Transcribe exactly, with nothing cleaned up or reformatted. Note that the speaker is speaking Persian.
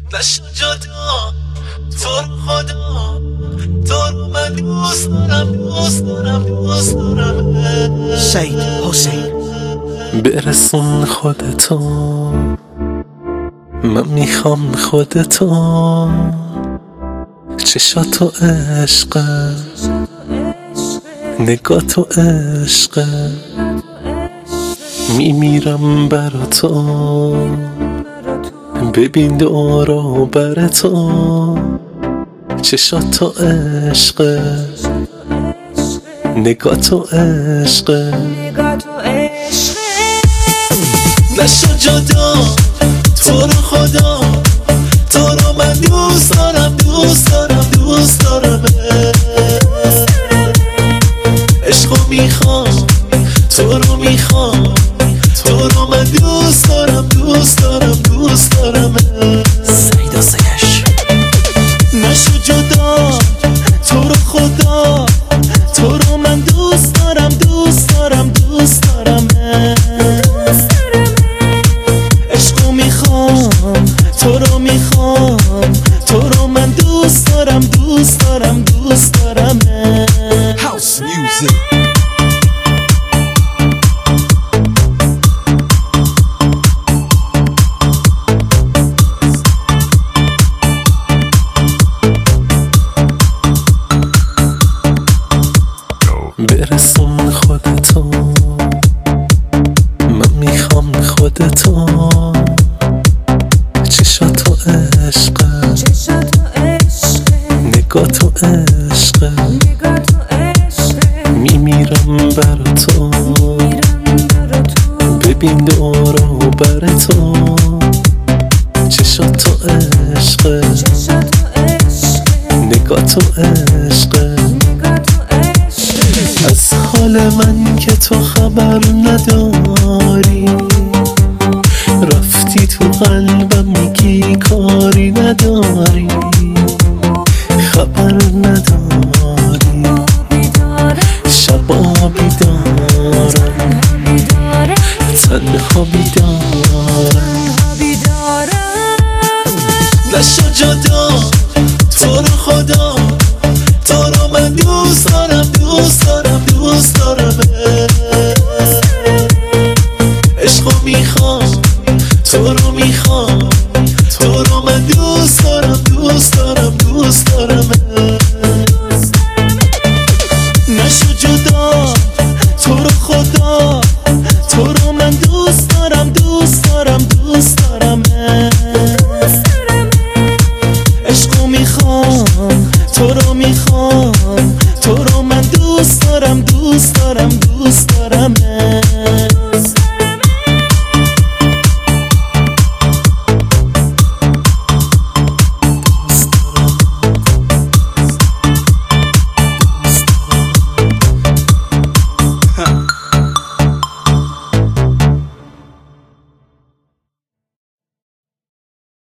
نشو جدا تو رو خدا، تو رو من دوست دارم دوست دارم دوست دارم. سید حسین برسون خودتو، من میخوام خودتو، چشاتو عشقه، نگاه تو عشقه، میمیرم برا تو، ببین دورو بر تو، چشاتو عشقه، نگاه تو عشقه. نشو جدا تو رو خدا، تو رو من دوست دارم دوست دارم دوست دارم. عشقو میخوام تو رو میخوام، تو رو من دوست دارم دوست دارم دوست دارم. سید سیش نشو جدا تو رو خدا، تو رو من دوست دارم دوست دارم دوست دارم. عشقو میخوام تو رو میخوام، تو رو من دوست دارم دوست دارم دوست دارم. هاوس میوزیک برسون خودتو، من میخوام خودتو، چشاتو عشقه، نگاه تو عشقه، میمیرم برا تو، ببین دورو بر تو، چشاتو عشقه، نگاه تو عشقه. از حال من که تو خبر نداری، رفتی تو قلبم میگی کاری نداری، خبر نداری، شبا بیدارم، تنها بیدارم. نشو جدا تو رو خدا، تو رو من دوست دارم دوست دارم دوست دارم. عشقو میخوام تو رو میخوام، تو رو من دوست دارم دوست دارم دوست دارم. نشو جدا تو رو خدا، تو رو من دوست دارم دوست دارم دوست دارم. عشقو میخوام تو رو میخوام، تو رو من دوست دارم دوست دارم دوست دارم.